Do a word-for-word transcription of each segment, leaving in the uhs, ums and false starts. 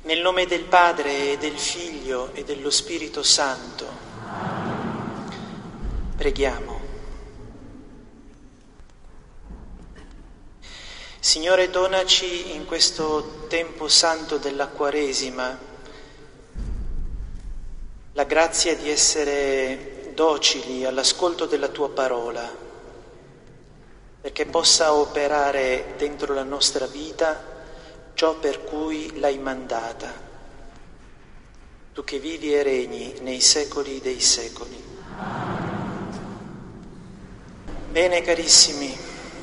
Nel nome del Padre e del Figlio e dello Spirito Santo. Preghiamo. Signore, donaci in questo tempo santo della Quaresima la grazia di essere docili all'ascolto della Tua parola, perché possa operare dentro la nostra vita ciò per cui l'hai mandata, tu che vivi e regni nei secoli dei secoli. Bene, carissimi,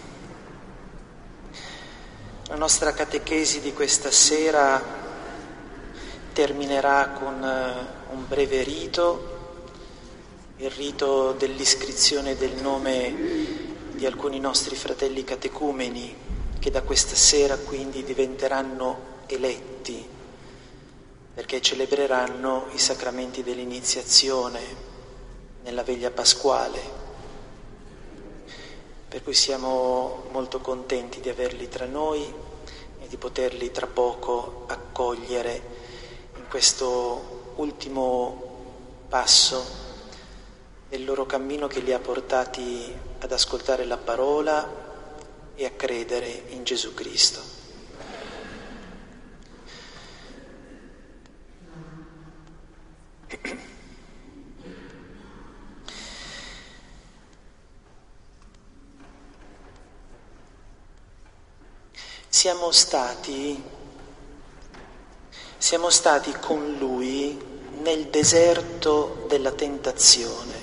la nostra catechesi di questa sera terminerà con un breve rito, il rito dell'iscrizione del nome di alcuni nostri fratelli catecumeni, che da questa sera quindi diventeranno eletti, perché celebreranno i sacramenti dell'iniziazione nella veglia pasquale, per cui siamo molto contenti di averli tra noi e di poterli tra poco accogliere in questo ultimo passo del loro cammino che li ha portati ad ascoltare la parola e a credere in Gesù Cristo. Siamo stati, siamo stati con Lui nel deserto della tentazione,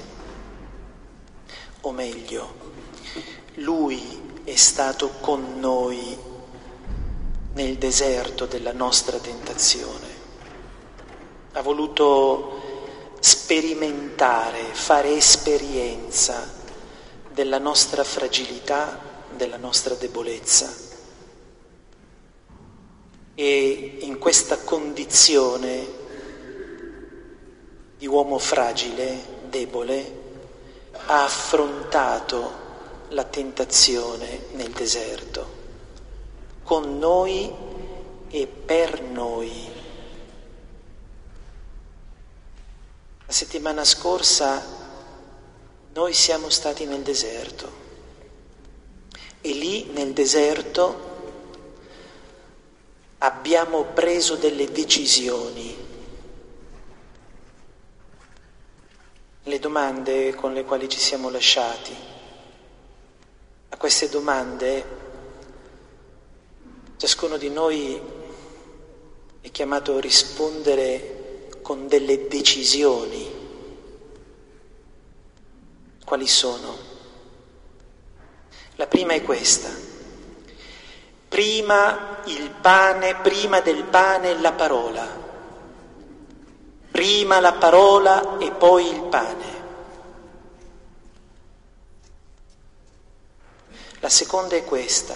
o meglio, Lui è stato con noi nel deserto della nostra tentazione. Ha voluto sperimentare, fare esperienza della nostra fragilità, della nostra debolezza. E in questa condizione di uomo fragile, debole, ha affrontato la tentazione nel deserto, con noi e per noi. La settimana scorsa noi siamo stati nel deserto e lì nel deserto abbiamo preso delle decisioni. Le domande con le quali ci siamo lasciati. A queste domande ciascuno di noi è chiamato a rispondere con delle decisioni. Quali sono? La prima è questa: prima il pane, prima del pane la parola, prima la parola e poi il pane. La seconda è questa: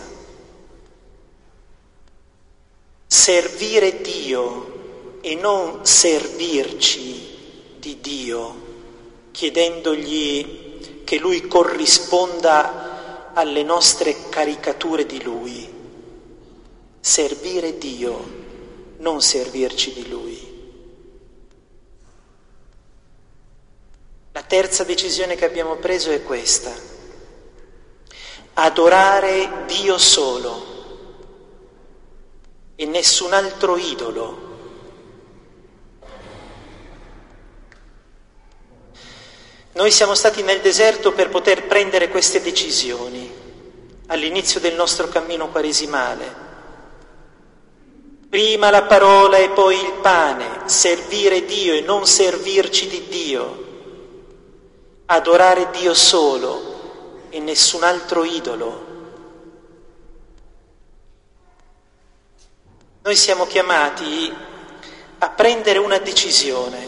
servire Dio e non servirci di Dio, chiedendogli che Lui corrisponda alle nostre caricature di Lui. Servire Dio, non servirci di Lui. La terza decisione che abbiamo preso è questa: adorare Dio solo e nessun altro idolo. Noi siamo stati nel deserto per poter prendere queste decisioni all'inizio del nostro cammino quaresimale. Prima la parola e poi il pane, servire Dio e non servirci di Dio, adorare Dio solo e nessun altro idolo. Noi siamo chiamati a prendere una decisione.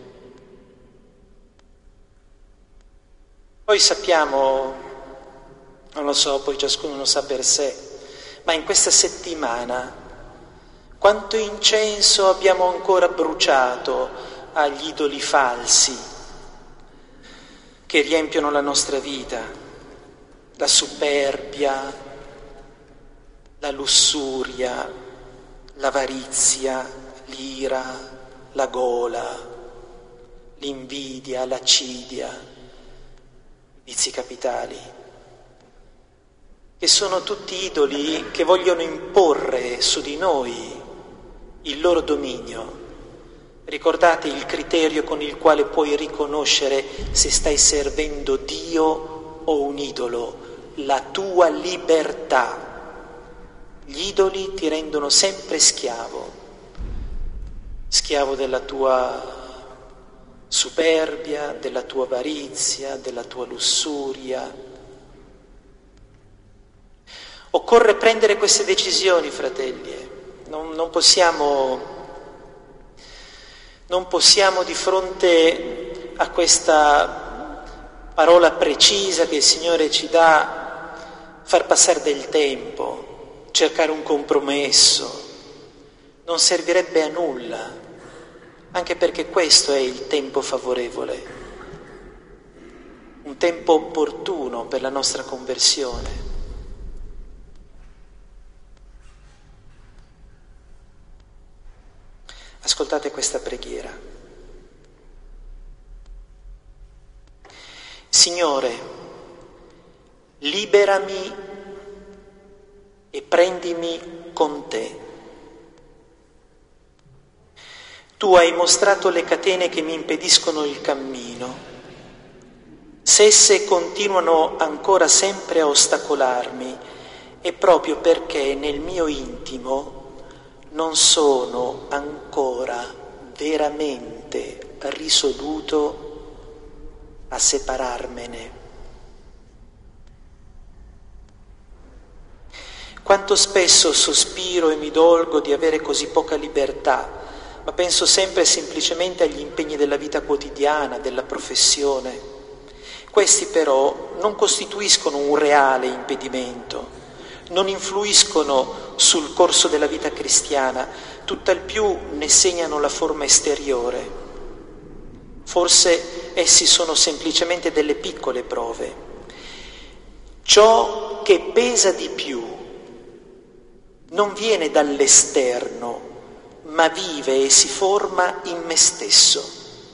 Poi sappiamo, non lo so, poi ciascuno lo sa per sé, ma in questa settimana quanto incenso abbiamo ancora bruciato agli idoli falsi che riempiono la nostra vita. La superbia, la lussuria, l'avarizia, l'ira, la gola, l'invidia, l'accidia, i vizi capitali, che sono tutti idoli che vogliono imporre su di noi il loro dominio. Ricordate il criterio con il quale puoi riconoscere se stai servendo Dio o un idolo: la tua libertà. Gli idoli ti rendono sempre schiavo, schiavo della tua superbia, della tua avarizia, della tua lussuria. Occorre prendere queste decisioni, fratelli. Non, non possiamo, non possiamo di fronte a questa parola precisa che il Signore ci dà far passare del tempo, cercare un compromesso. Non servirebbe a nulla, anche perché questo è il tempo favorevole, un tempo opportuno per la nostra conversione. Ascoltate questa preghiera. Signore, liberami e prendimi con te. Tu hai mostrato le catene che mi impediscono il cammino. Se esse continuano ancora sempre a ostacolarmi, è proprio perché nel mio intimo non sono ancora veramente risoluto a separarmene. Quanto spesso sospiro e mi dolgo di avere così poca libertà, ma penso sempre e semplicemente agli impegni della vita quotidiana, della professione. Questi però non costituiscono un reale impedimento, non influiscono sul corso della vita cristiana, tutt'al più ne segnano la forma esteriore. Forse essi sono semplicemente delle piccole prove. Ciò che pesa di più non viene dall'esterno, ma vive e si forma in me stesso.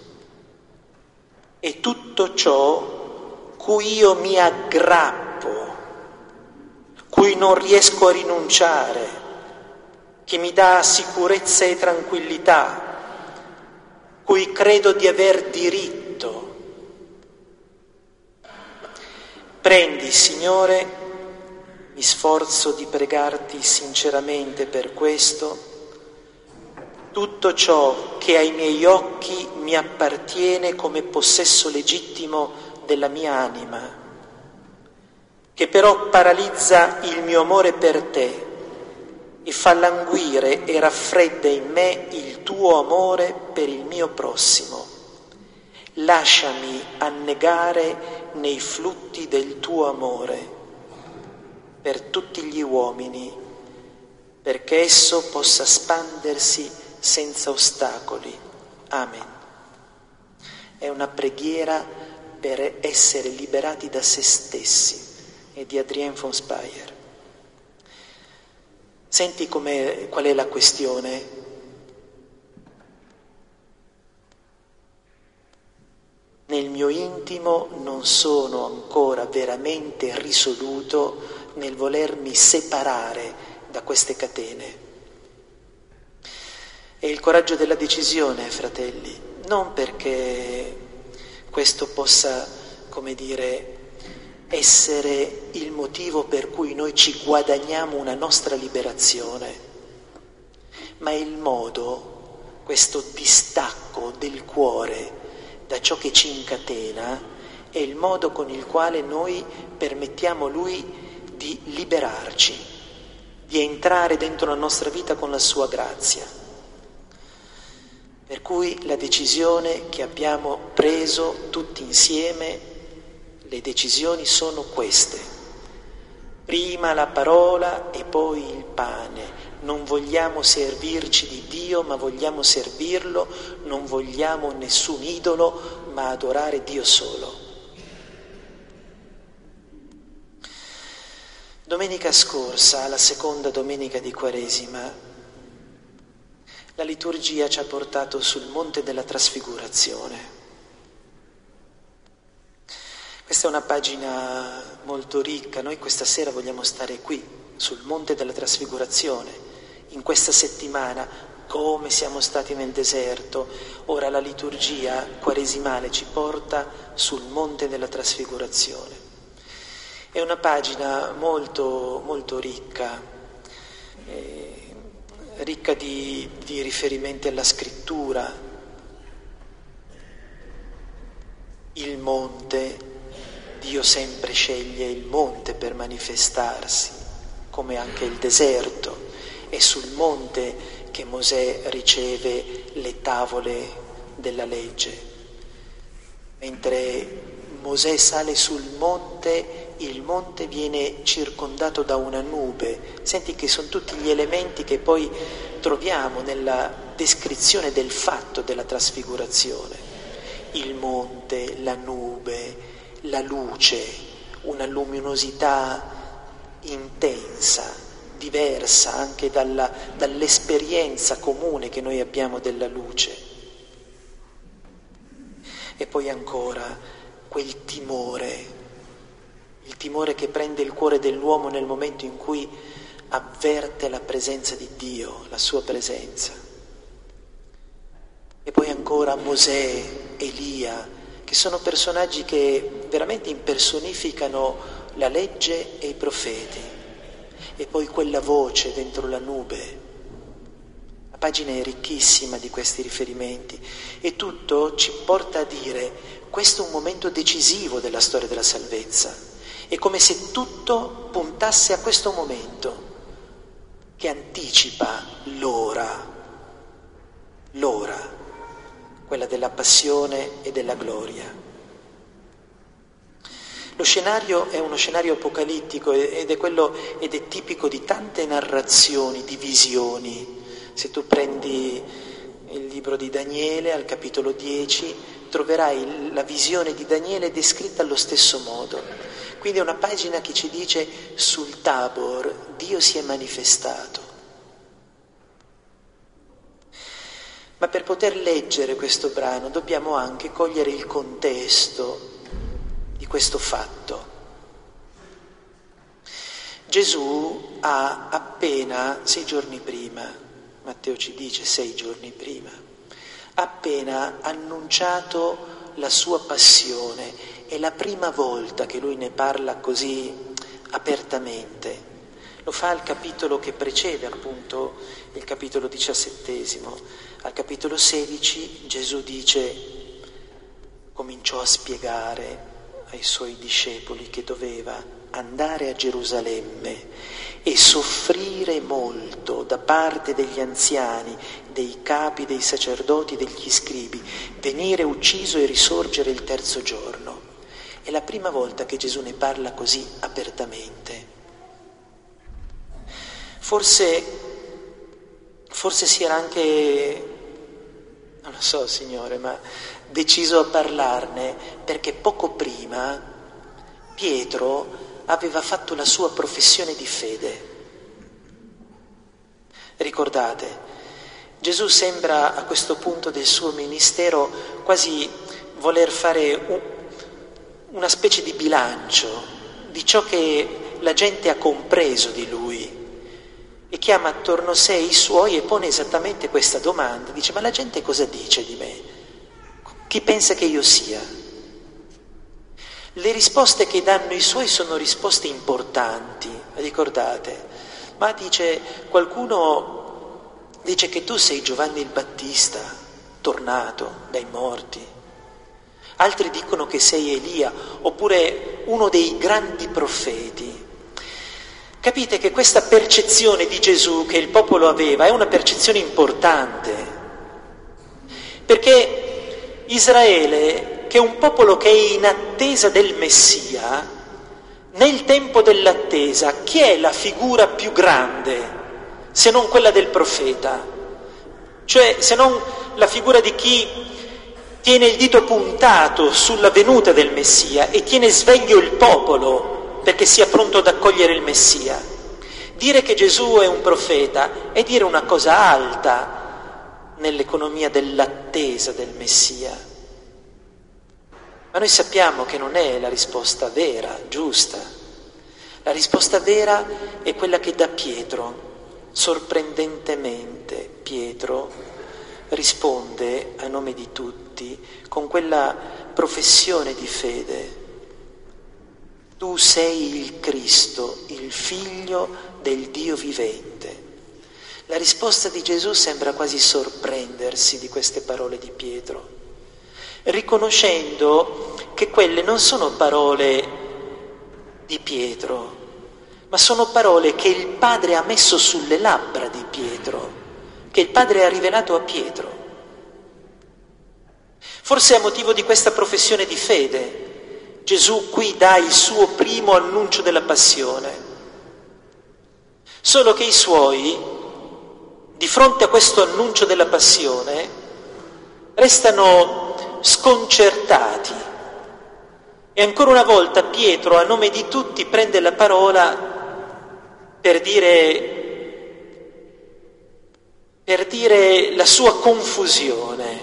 È tutto ciò cui io mi aggrappo, cui non riesco a rinunciare, che mi dà sicurezza e tranquillità, cui credo di aver diritto. Prendi, Signore, mi sforzo di pregarti sinceramente per questo, tutto ciò che ai miei occhi mi appartiene come possesso legittimo della mia anima, che però paralizza il mio amore per te e fa languire e raffredda in me il tuo amore per il mio prossimo. Lasciami annegare nei flutti del tuo amore per tutti gli uomini, perché esso possa spandersi senza ostacoli. Amen. È una preghiera per essere liberati da se stessi. E di Adrien von Speyer. Senti com'è, qual è la questione? Nel mio intimo non sono ancora veramente risoluto nel volermi separare da queste catene. È il coraggio della decisione, fratelli, non perché questo possa, come dire, essere il motivo per cui noi ci guadagniamo una nostra liberazione, ma è il modo, questo distacco del cuore da ciò che ci incatena, è il modo con il quale noi permettiamo Lui di liberarci, di entrare dentro la nostra vita con la sua grazia. Per cui la decisione che abbiamo preso tutti insieme, le decisioni sono queste. Prima la parola e poi il pane. Non vogliamo servirci di Dio, ma vogliamo servirlo. Non vogliamo nessun idolo, ma adorare Dio solo. Domenica scorsa, la seconda domenica di Quaresima, La liturgia ci ha portato sul Monte della Trasfigurazione. Questa è una pagina molto ricca. Noi questa sera vogliamo stare qui, sul Monte della Trasfigurazione, in questa settimana, come siamo stati nel deserto. Ora la liturgia quaresimale ci porta sul Monte della Trasfigurazione. È una pagina molto, molto ricca, eh, ricca di, di riferimenti alla scrittura. Il monte, Dio sempre sceglie il monte per manifestarsi, come anche il deserto. È sul monte che Mosè riceve le tavole della legge. Mentre Mosè sale sul monte, il monte viene circondato da una nube. Senti che sono tutti gli elementi che poi troviamo nella descrizione del fatto della trasfigurazione. Il monte, la nube, la luce, una luminosità intensa, diversa anche dalla, dall'esperienza comune che noi abbiamo della luce. E poi ancora quel timore, il timore che prende il cuore dell'uomo nel momento in cui avverte la presenza di Dio, la sua presenza. E poi ancora Mosè, Elia, che sono personaggi che veramente impersonificano la legge e i profeti. E poi quella voce dentro la nube. La pagina è ricchissima di questi riferimenti e tutto ci porta a dire: questo è un momento decisivo della storia della salvezza. È come se tutto puntasse a questo momento che anticipa l'ora, l'ora, quella della passione e della gloria. Lo scenario è uno scenario apocalittico ed è quello ed è tipico di tante narrazioni, di visioni. Se tu prendi il libro di Daniele al capitolo dieci, troverai la visione di Daniele descritta allo stesso modo. Quindi è una pagina che ci dice: sul Tabor Dio si è manifestato. Ma per poter leggere questo brano dobbiamo anche cogliere il contesto di questo fatto. Gesù ha appena sei giorni prima, Matteo ci dice sei giorni prima, ha appena annunciato la sua passione. È la prima volta che lui ne parla così apertamente. Lo fa al capitolo che precede appunto il capitolo diciassettesimo. Al capitolo sedici Gesù dice, cominciò a spiegare ai suoi discepoli che doveva andare a Gerusalemme e soffrire molto da parte degli anziani, dei capi, dei sacerdoti, degli scribi, venire ucciso e risorgere il terzo giorno. È la prima volta che Gesù ne parla così apertamente. Forse, forse si era anche, non lo so Signore, ma deciso a parlarne perché poco prima Pietro aveva fatto la sua professione di fede. Ricordate, Gesù sembra a questo punto del suo ministero quasi voler fare un, una specie di bilancio di ciò che la gente ha compreso di lui. E chiama attorno a sé i suoi e pone esattamente questa domanda. Dice: ma la gente cosa dice di me? Chi pensa che io sia? Le risposte che danno i suoi sono risposte importanti, ricordate? Ma dice, qualcuno dice che tu sei Giovanni il Battista, tornato dai morti. Altri dicono che sei Elia, oppure uno dei grandi profeti. Capite che questa percezione di Gesù che il popolo aveva è una percezione importante, perché Israele, che è un popolo che è in attesa del Messia, nel tempo dell'attesa, chi è la figura più grande se non quella del profeta? Cioè, se non la figura di chi tiene il dito puntato sulla venuta del Messia e tiene sveglio il popolo perché sia pronto ad accogliere il Messia. Dire che Gesù è un profeta è dire una cosa alta, nell'economia dell'attesa del Messia. Ma noi sappiamo che non è la risposta vera, giusta. La risposta vera è quella che dà Pietro. Sorprendentemente Pietro risponde a nome di tutti con quella professione di fede: tu sei il Cristo, il Figlio del Dio vivente. La risposta di Gesù sembra quasi sorprendersi di queste parole di Pietro, riconoscendo che quelle non sono parole di Pietro, ma sono parole che il Padre ha messo sulle labbra di Pietro, che il Padre ha rivelato a Pietro. Forse a motivo di questa professione di fede, Gesù qui dà il suo primo annuncio della passione. Solo che i suoi, di fronte a questo annuncio della passione, restano sconcertati. E ancora una volta Pietro, a nome di tutti, prende la parola per dire, per dire la sua confusione.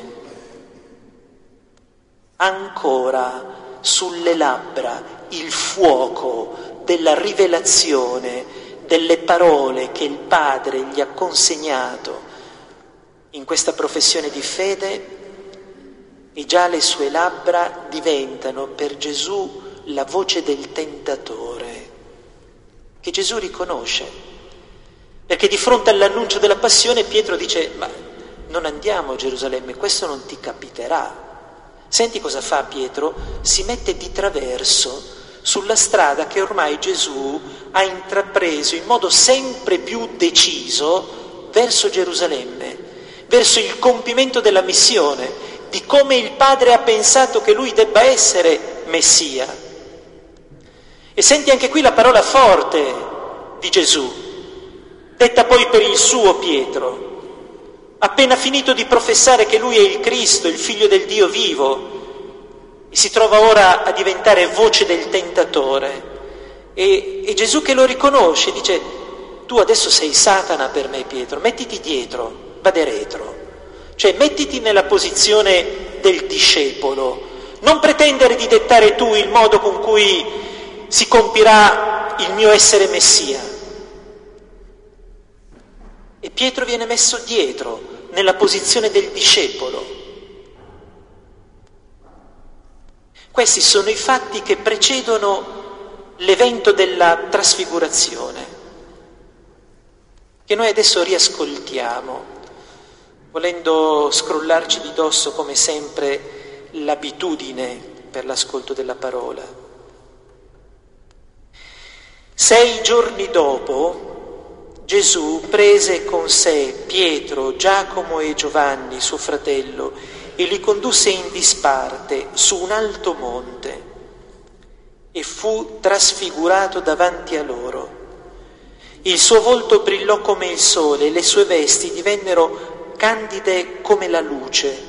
Ancora sulle labbra il fuoco della rivelazione delle parole che il Padre gli ha consegnato in questa professione di fede, e già le sue labbra diventano per Gesù la voce del tentatore, che Gesù riconosce, perché di fronte all'annuncio della passione Pietro dice: ma non andiamo a Gerusalemme, questo non ti capiterà. Senti cosa fa Pietro? Si mette di traverso sulla strada che ormai Gesù ha intrapreso in modo sempre più deciso verso Gerusalemme, verso il compimento della missione, di come il Padre ha pensato che lui debba essere Messia. E senti anche qui la parola forte di Gesù, detta poi per il suo Pietro. Appena finito di professare che lui è il Cristo, il Figlio del Dio vivo, e si trova ora a diventare voce del tentatore. E, e Gesù che lo riconosce dice: tu adesso sei Satana per me, Pietro, mettiti dietro, vade retro. Cioè mettiti nella posizione del discepolo, non pretendere di dettare tu il modo con cui si compirà il mio essere Messia. E Pietro viene messo dietro, nella posizione del discepolo. Questi sono i fatti che precedono l'evento della trasfigurazione, che noi adesso riascoltiamo, volendo scrollarci di dosso come sempre l'abitudine per l'ascolto della parola. Sei giorni dopo, Gesù prese con sé Pietro, Giacomo e Giovanni, suo fratello, e li condusse in disparte su un alto monte e fu trasfigurato davanti a loro. Il suo volto brillò come il sole e le sue vesti divennero candide come la luce.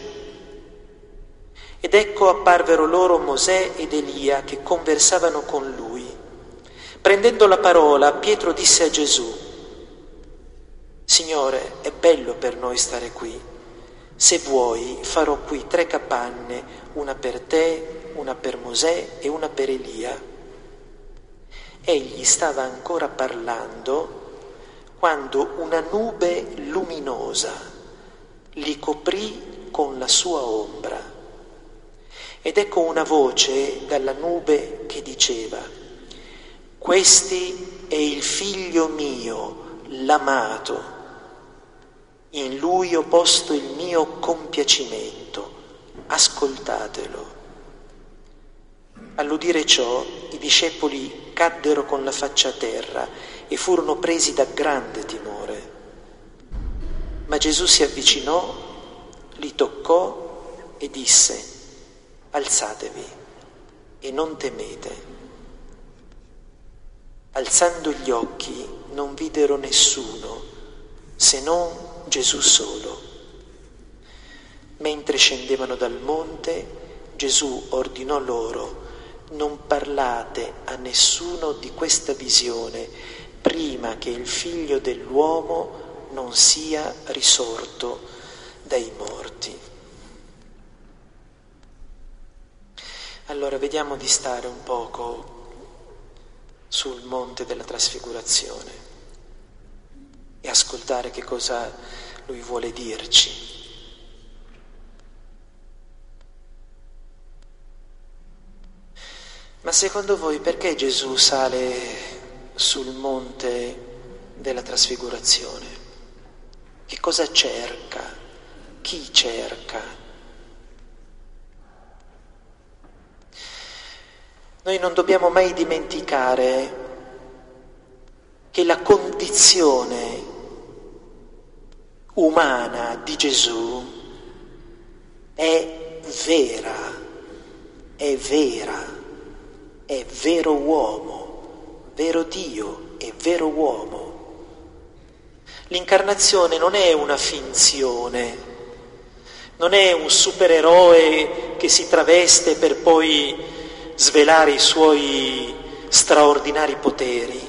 Ed ecco apparvero loro Mosè ed Elia che conversavano con lui. Prendendo la parola, Pietro disse a Gesù: Signore, è bello per noi stare qui. Se vuoi, farò qui tre capanne, una per te, una per Mosè e una per Elia. Egli stava ancora parlando quando una nube luminosa li coprì con la sua ombra. Ed ecco una voce dalla nube che diceva: Questi è il figlio mio, l'amato. In lui ho posto il mio compiacimento, ascoltatelo. All'udire ciò, i discepoli caddero con la faccia a terra e furono presi da grande timore. Ma Gesù si avvicinò, li toccò e disse: Alzatevi e non temete. Alzando gli occhi non videro nessuno se non Gesù solo. Mentre scendevano dal monte, Gesù ordinò loro: non parlate a nessuno di questa visione prima che il Figlio dell'uomo non sia risorto dai morti. Allora vediamo di stare un poco sul monte della trasfigurazione e ascoltare che cosa lui vuole dirci. Ma secondo voi perché Gesù sale sul monte della trasfigurazione? Che cosa cerca? Chi cerca? Noi non dobbiamo mai dimenticare che la condizione umana di Gesù è vera, è vera, è vero uomo, vero Dio, è vero uomo. L'incarnazione non è una finzione, non è un supereroe che si traveste per poi svelare i suoi straordinari poteri.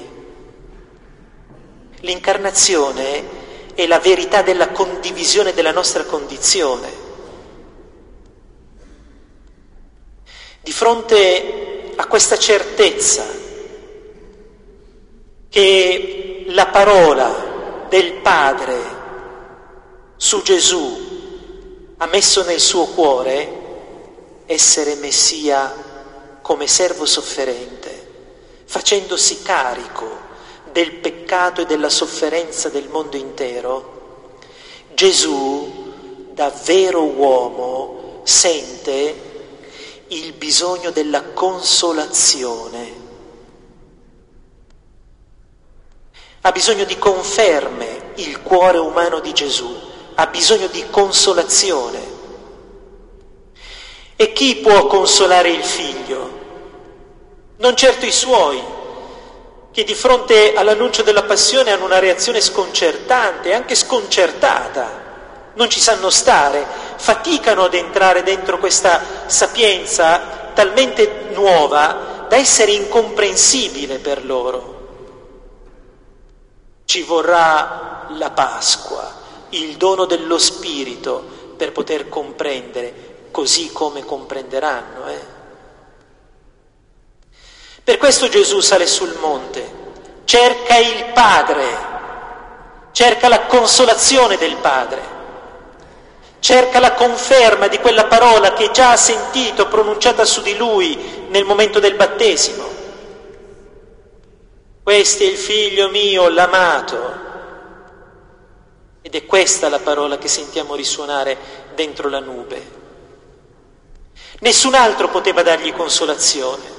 L'incarnazione è la verità della condivisione della nostra condizione. Di fronte a questa certezza che la parola del Padre su Gesù ha messo nel suo cuore, essere Messia come servo sofferente, facendosi carico del peccato e della sofferenza del mondo intero, Gesù, da vero uomo, sente il bisogno della consolazione. Ha bisogno di conferme, il cuore umano di Gesù, ha bisogno di consolazione. E chi può consolare il figlio? Non certo i suoi, che di fronte all'annuncio della passione hanno una reazione sconcertante, anche sconcertata, non ci sanno stare, faticano ad entrare dentro questa sapienza talmente nuova da essere incomprensibile per loro. Ci vorrà la Pasqua, il dono dello Spirito, per poter comprendere, così come comprenderanno. Eh? Per questo Gesù sale sul monte, cerca il Padre, cerca la consolazione del Padre, cerca la conferma di quella parola che già ha sentito pronunciata su di lui nel momento del battesimo. Questo è il figlio mio, l'amato. Ed è questa la parola che sentiamo risuonare dentro la nube. Nessun altro poteva dargli consolazione.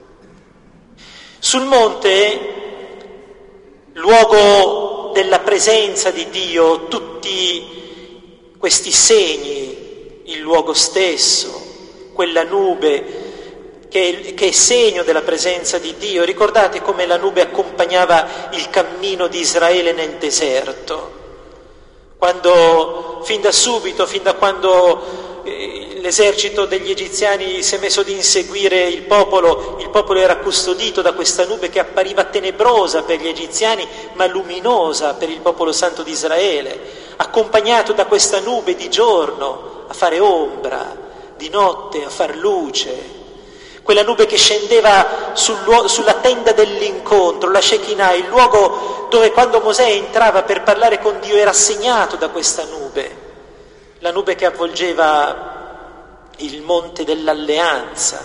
Sul monte, luogo della presenza di Dio, tutti questi segni, il luogo stesso, quella nube che, che è segno della presenza di Dio. Ricordate come la nube accompagnava il cammino di Israele nel deserto, quando fin da subito, fin da quando l'esercito degli egiziani si è messo ad inseguire il popolo, il popolo era custodito da questa nube che appariva tenebrosa per gli egiziani, ma luminosa per il popolo santo di Israele, accompagnato da questa nube di giorno a fare ombra, di notte a far luce. Quella nube che scendeva sul luogo, sulla tenda dell'incontro, la Shekinah, il luogo dove quando Mosè entrava per parlare con Dio era segnato da questa nube, la nube che avvolgeva il monte dell'alleanza.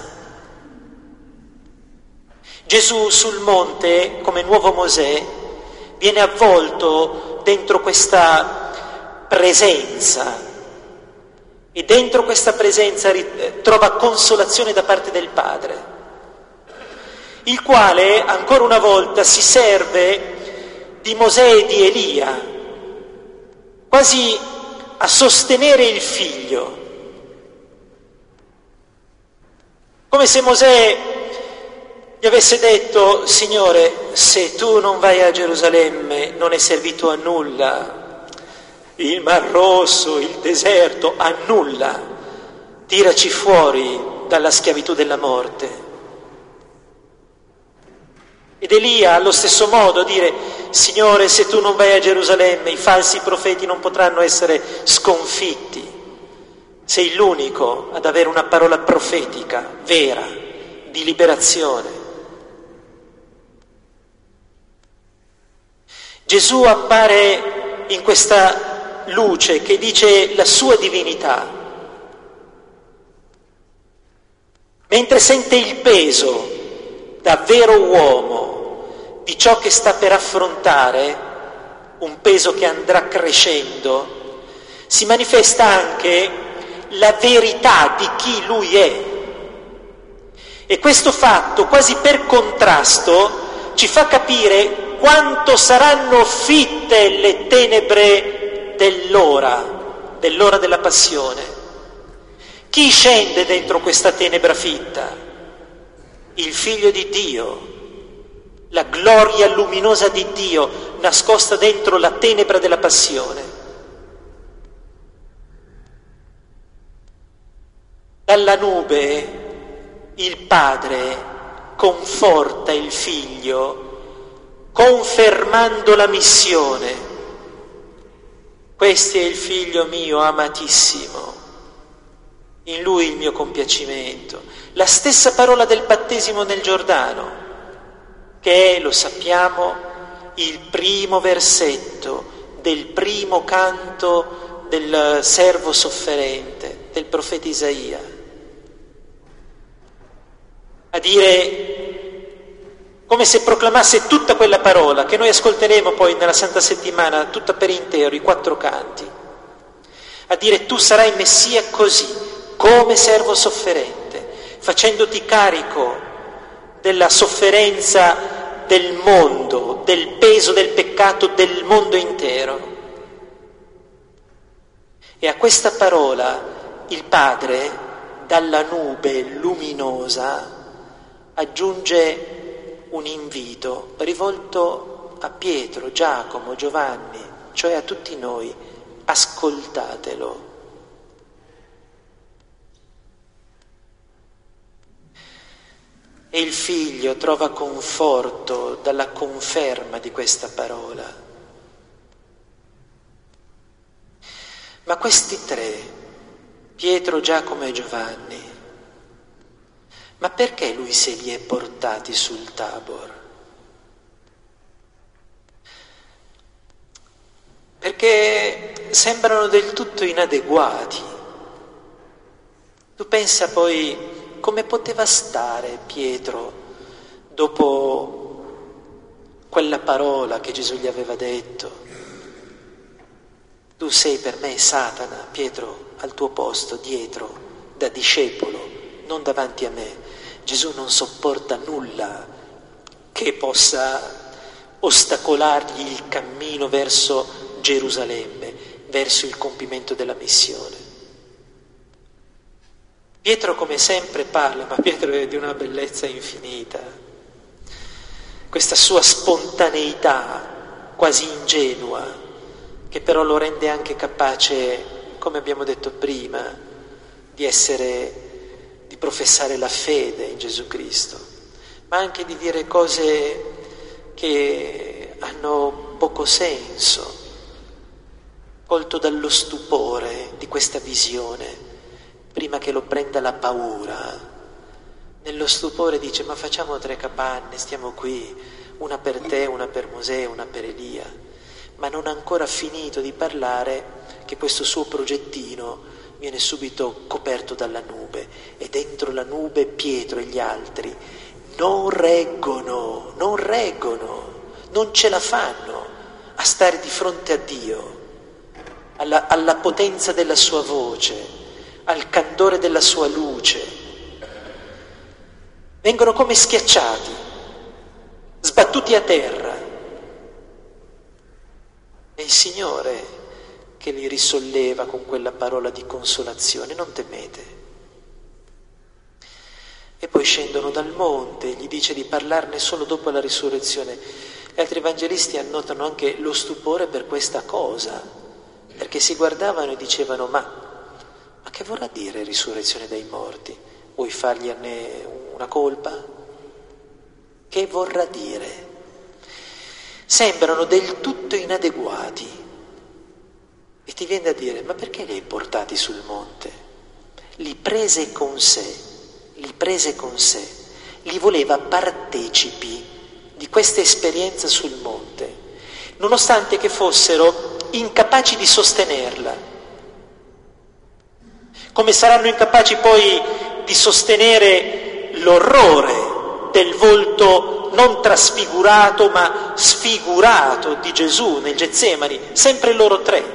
Gesù sul monte, come nuovo Mosè, viene avvolto dentro questa presenza e dentro questa presenza trova consolazione da parte del Padre, il quale ancora una volta si serve di Mosè e di Elia, quasi a sostenere il figlio. Come se Mosè gli avesse detto: Signore, se tu non vai a Gerusalemme non è servito a nulla, il Mar Rosso, il deserto, a nulla, tiraci fuori dalla schiavitù della morte. Ed Elia allo stesso modo dire: Signore, se tu non vai a Gerusalemme, i falsi profeti non potranno essere sconfitti. Sei l'unico ad avere una parola profetica, vera, di liberazione. Gesù appare in questa luce che dice la sua divinità, mentre sente il peso da vero uomo di ciò che sta per affrontare, un peso che andrà crescendo, si manifesta anche la verità di chi lui è. E questo fatto, quasi per contrasto, ci fa capire quanto saranno fitte le tenebre dell'ora, dell'ora della passione. Chi scende dentro questa tenebra fitta? Il Figlio di Dio, la gloria luminosa di Dio nascosta dentro la tenebra della passione. Dalla nube il Padre conforta il Figlio, confermando la missione. Questo è il Figlio mio amatissimo, in Lui il mio compiacimento. La stessa parola del battesimo nel Giordano, che è, lo sappiamo, il primo versetto del primo canto del servo sofferente, del profeta Isaia. A dire, come se proclamasse tutta quella parola che noi ascolteremo poi nella Santa Settimana, tutta per intero, i quattro canti. A dire: tu sarai Messia così, come servo sofferente, facendoti carico della sofferenza del mondo, del peso del peccato del mondo intero. E a questa parola il Padre, dalla nube luminosa, aggiunge un invito rivolto a Pietro, Giacomo, Giovanni, cioè a tutti noi: ascoltatelo. E il Figlio trova conforto dalla conferma di questa parola. Ma questi tre, Pietro, Giacomo e Giovanni, ma perché lui se li è portati sul Tabor? Perché sembrano del tutto inadeguati. Tu pensa poi come poteva stare Pietro dopo quella parola che Gesù gli aveva detto: tu sei per me Satana, Pietro, al tuo posto, dietro, da discepolo, non davanti a me. Gesù non sopporta nulla che possa ostacolargli il cammino verso Gerusalemme, verso il compimento della missione. Pietro, come sempre, parla, ma Pietro è di una bellezza infinita. Questa sua spontaneità quasi ingenua, che però lo rende anche capace, come abbiamo detto prima, di essere, di professare la fede in Gesù Cristo, ma anche di dire cose che hanno poco senso, colto dallo stupore di questa visione. Prima che lo prenda la paura, nello stupore dice: ma facciamo tre capanne, stiamo qui, una per te, una per Mosè, una per Elia. Ma non ha ancora finito di parlare che questo suo progettino viene subito coperto dalla nube, e dentro la nube Pietro e gli altri non reggono, non reggono, non ce la fanno a stare di fronte a Dio, alla, alla potenza della sua voce, al candore della sua luce. Vengono come schiacciati, sbattuti a terra. È il Signore che li risolleva con quella parola di consolazione: non temete. E poi scendono dal monte, gli dice di parlarne solo dopo la risurrezione. Gli altri evangelisti annotano anche lo stupore per questa cosa, perché si guardavano e dicevano: ma Ma che vorrà dire risurrezione dai morti? Vuoi fargliene una colpa? Che vorrà dire? Sembrano del tutto inadeguati. E ti viene da dire, ma perché li hai portati sul monte? Li prese con sé, li prese con sé, li voleva partecipi di questa esperienza sul monte, nonostante che fossero incapaci di sostenerla. Come saranno incapaci poi di sostenere l'orrore del volto non trasfigurato ma sfigurato di Gesù nel Getsemani, sempre loro tre,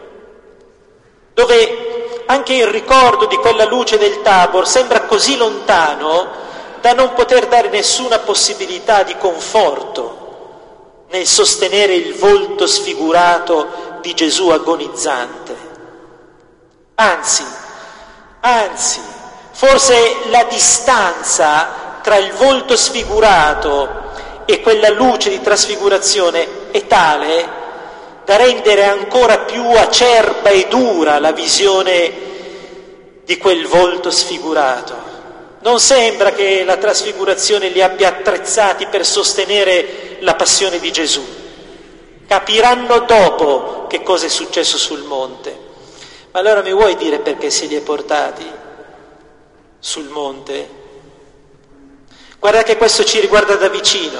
dove anche il ricordo di quella luce del Tabor sembra così lontano da non poter dare nessuna possibilità di conforto nel sostenere il volto sfigurato di Gesù agonizzante. Anzi, anzi, forse la distanza tra il volto sfigurato e quella luce di trasfigurazione è tale da rendere ancora più acerba e dura la visione di quel volto sfigurato. Non sembra che la trasfigurazione li abbia attrezzati per sostenere la passione di Gesù. Capiranno dopo che cosa è successo sul monte. Ma allora mi vuoi dire perché se li è portati sul monte? Guarda che questo ci riguarda da vicino.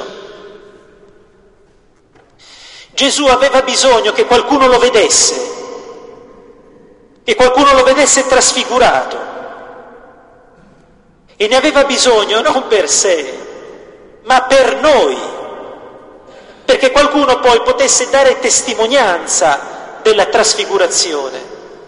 Gesù aveva bisogno che qualcuno lo vedesse, che qualcuno lo vedesse trasfigurato, e ne aveva bisogno non per sé, ma per noi, perché qualcuno poi potesse dare testimonianza della trasfigurazione,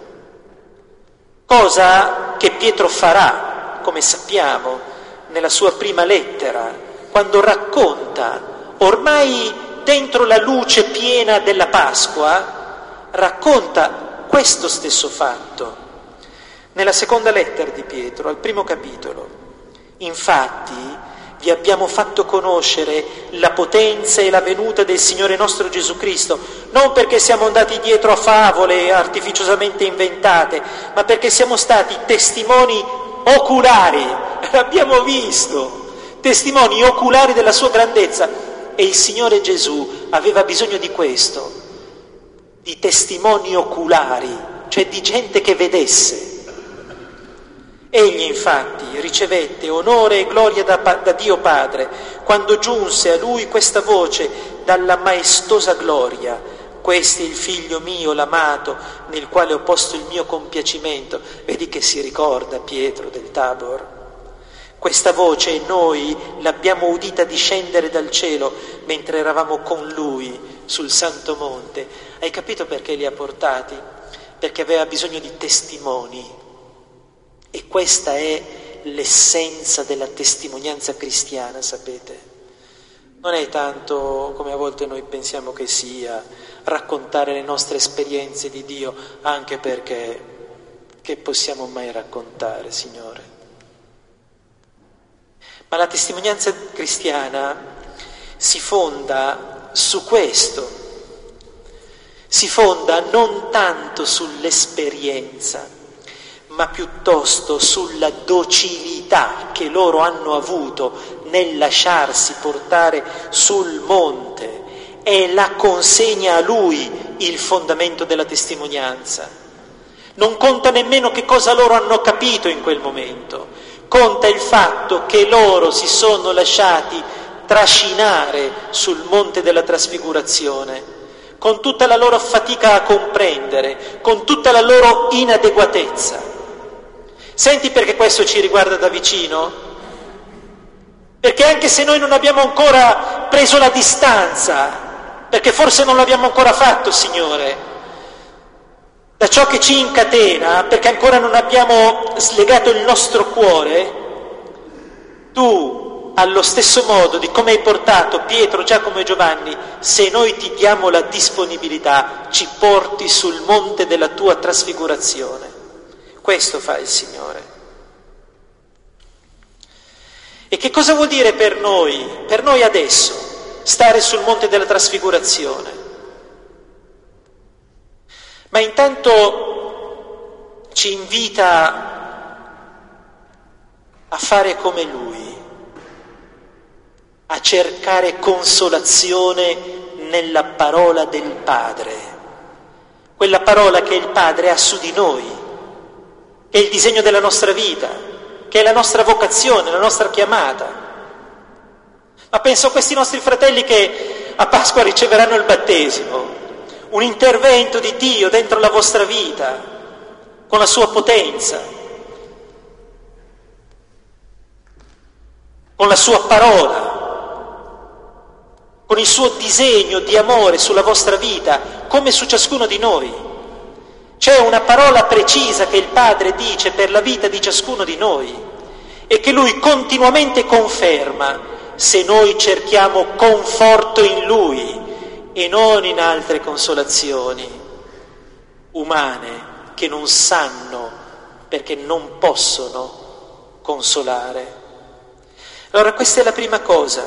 cosa che Pietro farà, come sappiamo, nella sua prima lettera, quando racconta, ormai dentro la luce piena della Pasqua, racconta questo stesso fatto. Nella seconda lettera di Pietro, al primo capitolo, infatti vi abbiamo fatto conoscere la potenza e la venuta del Signore nostro Gesù Cristo, non perché siamo andati dietro a favole artificiosamente inventate, ma perché siamo stati testimoni oculari. L'abbiamo visto, testimoni oculari della sua grandezza, e il Signore Gesù aveva bisogno di questo, di testimoni oculari, cioè di gente che vedesse. Egli infatti ricevette onore e gloria da, da Dio Padre quando giunse a lui questa voce dalla maestosa gloria: questo è il figlio mio, l'amato, nel quale ho posto il mio compiacimento. Vedi che si ricorda Pietro del Tabor? Questa voce noi l'abbiamo udita discendere dal cielo mentre eravamo con lui sul Santo Monte. Hai capito perché li ha portati? Perché aveva bisogno di testimoni. E questa è l'essenza della testimonianza cristiana, sapete? Non è tanto, come a volte noi pensiamo che sia, raccontare le nostre esperienze di Dio, anche perché che possiamo mai raccontare, Signore? Ma la testimonianza cristiana si fonda su questo, si fonda non tanto sull'esperienza, ma piuttosto sulla docilità che loro hanno avuto nel lasciarsi portare sul monte, e la consegna a Lui il fondamento della testimonianza. Non conta nemmeno che cosa loro hanno capito in quel momento, conta il fatto che loro si sono lasciati trascinare sul monte della trasfigurazione, con tutta la loro fatica a comprendere, con tutta la loro inadeguatezza. Senti perché questo ci riguarda da vicino? Perché anche se noi non abbiamo ancora preso la distanza, perché forse non l'abbiamo ancora fatto, Signore, da ciò che ci incatena, perché ancora non abbiamo slegato il nostro cuore, tu, allo stesso modo di come hai portato Pietro, Giacomo e Giovanni, se noi ti diamo la disponibilità, ci porti sul monte della tua trasfigurazione. Questo fa il Signore. E che cosa vuol dire per noi, per noi adesso, stare sul monte della trasfigurazione? Ma intanto ci invita a fare come Lui, a cercare consolazione nella parola del Padre, quella parola che il Padre ha su di noi, che è il disegno della nostra vita, che è la nostra vocazione, la nostra chiamata. Ma penso a questi nostri fratelli che a Pasqua riceveranno il battesimo, un intervento di Dio dentro la vostra vita, con la sua potenza, con la sua parola, con il suo disegno di amore sulla vostra vita, come su ciascuno di noi. C'è una parola precisa che il Padre dice per la vita di ciascuno di noi e che Lui continuamente conferma se noi cerchiamo conforto in Lui e non in altre consolazioni umane che non sanno perché non possono consolare. Allora questa è la prima cosa.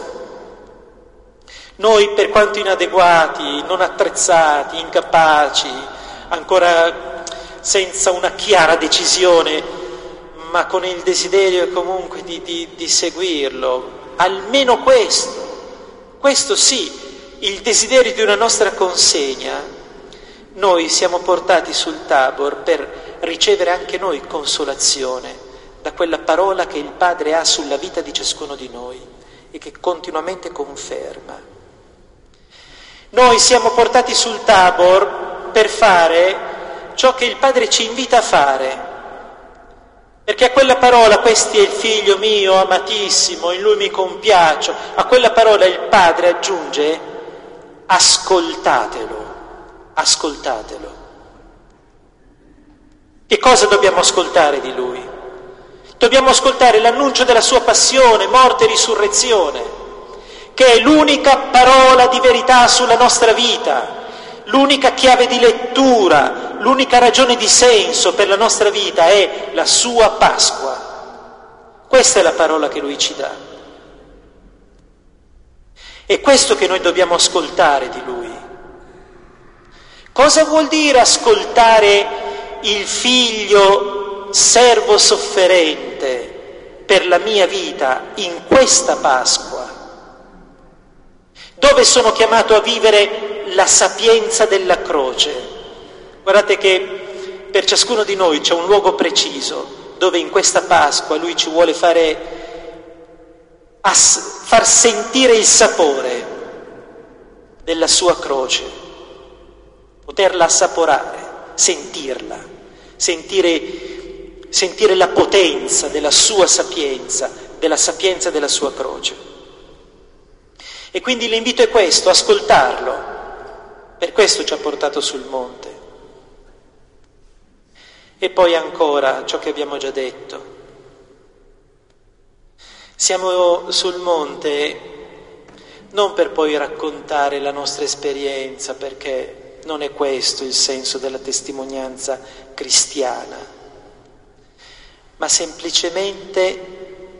Noi, per quanto inadeguati, non attrezzati, incapaci, ancora senza una chiara decisione, ma con il desiderio comunque di, di, di seguirlo, almeno questo, questo sì, il desiderio di una nostra consegna, noi siamo portati sul Tabor per ricevere anche noi consolazione da quella parola che il Padre ha sulla vita di ciascuno di noi e che continuamente conferma. Noi siamo portati sul Tabor per fare ciò che il Padre ci invita a fare, perché a quella parola, questi è il figlio mio amatissimo, in lui mi compiaccio, a quella parola il Padre aggiunge ascoltatelo, ascoltatelo. Che cosa dobbiamo ascoltare di lui? Dobbiamo ascoltare l'annuncio della sua passione, morte e risurrezione, che è l'unica parola di verità sulla nostra vita, l'unica chiave di lettura, l'unica ragione di senso per la nostra vita è la sua Pasqua. Questa è la parola che lui ci dà. È questo che noi dobbiamo ascoltare di lui. Cosa vuol dire ascoltare il figlio servo sofferente per la mia vita in questa Pasqua, dove sono chiamato a vivere la sapienza della croce? Guardate che per ciascuno di noi c'è un luogo preciso dove in questa Pasqua lui ci vuole fare ass- far sentire il sapore della sua croce, poterla assaporare, sentirla, sentire, sentire la potenza della sua sapienza, della sapienza della sua croce. E quindi l'invito è questo, ascoltarlo. Per questo ci ha portato sul monte. E poi ancora ciò che abbiamo già detto. Siamo sul monte non per poi raccontare la nostra esperienza, perché non è questo il senso della testimonianza cristiana, ma semplicemente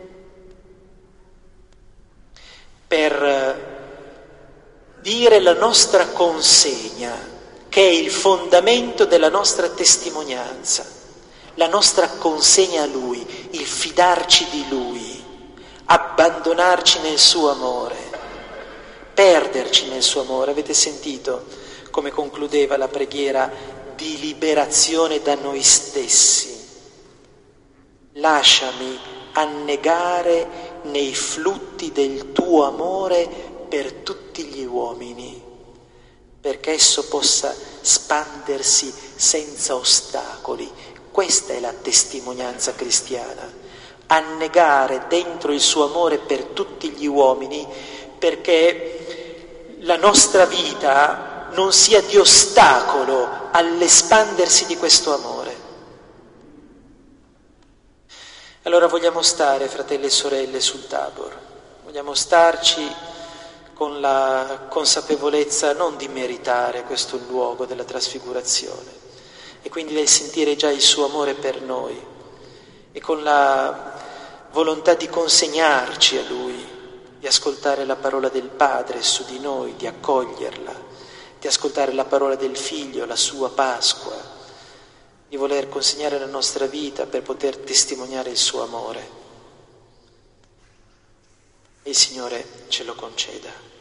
per dire la nostra consegna, che è il fondamento della nostra testimonianza, la nostra consegna a Lui, il fidarci di Lui, abbandonarci nel suo amore, perderci nel suo amore. Avete sentito come concludeva la preghiera di liberazione da noi stessi? Lasciami annegare nei flutti del tuo amore per tutti gli uomini, perché esso possa spandersi senza ostacoli. Questa è la testimonianza cristiana, annegare dentro il suo amore per tutti gli uomini, perché la nostra vita non sia di ostacolo all'espandersi di questo amore. Allora vogliamo stare, fratelli e sorelle, sul Tabor, vogliamo starci con la consapevolezza non di meritare questo luogo della trasfigurazione e quindi del sentire già il suo amore per noi, e con la volontà di consegnarci a Lui, di ascoltare la parola del Padre su di noi, di accoglierla, di ascoltare la parola del Figlio, la sua Pasqua, di voler consegnare la nostra vita per poter testimoniare il suo amore. e il Signore ce lo conceda.